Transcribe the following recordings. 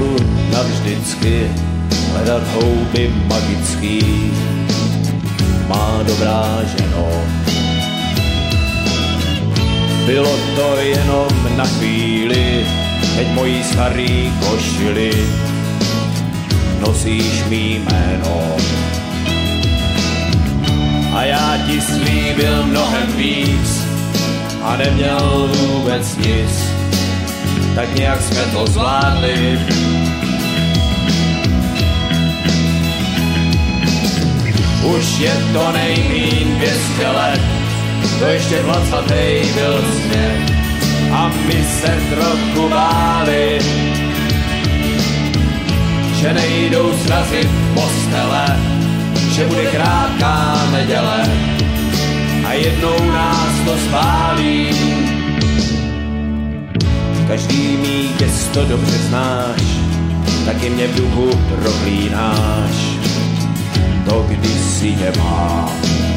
spolu navždycky hledat houby magický. Má dobrá ženo, bylo to jenom na chvíli, teď mojí starý košili nosíš mý jméno. A já ti slíbil mnohem víc a neměl vůbec nic, tak nějak jsme to zvládli. Už je to nejmíň 200 let, to ještě 20. byl směr a my se trochu báli, že nejdou srazit postele, že bude krátká neděle a jednou nás to spálí. Každý mý gesto dobře znáš, taky mě v duchu proklínáš, to kdysi nemá.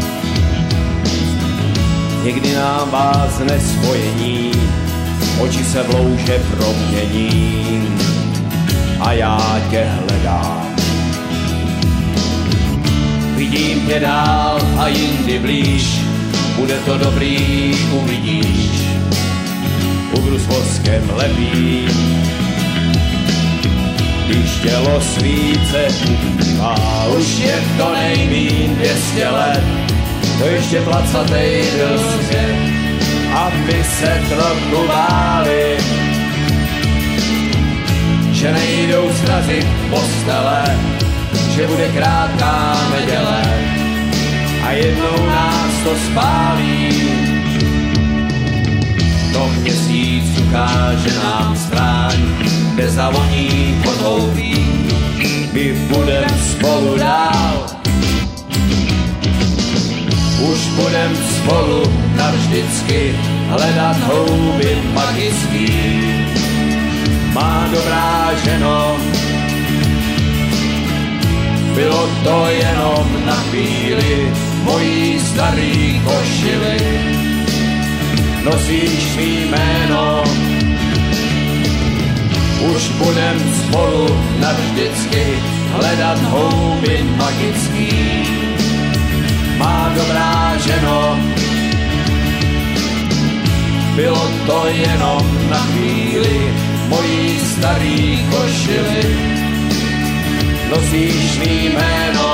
Někdy nám vázne spojení, oči se v louže promění a já tě hledám. Vidím tě dál a jindy blíž, bude to dobrý, uvidíš. Uhru s voskem lepí, když tělo svíce ubývá. Už je to nejmíň 200 let, to ještě 20. byl svět a my se trochu báli, že nejdou srazit postele, že bude krátká neděle a jednou nás to spálí. To měsíc ukáže nám stráň, kde zavoní podhoubí, my budem spolu dál. Už budem spolu navždycky hledat houby magický. Má dobrá ženo, bylo to jenom na chvíli, mojí starý košili nosíš mý jméno. Už budem spolu navždycky hledat houby magický. Má dobrá ženo, bylo to jenom na chvíli, mojí starý košili nosíš mý jméno.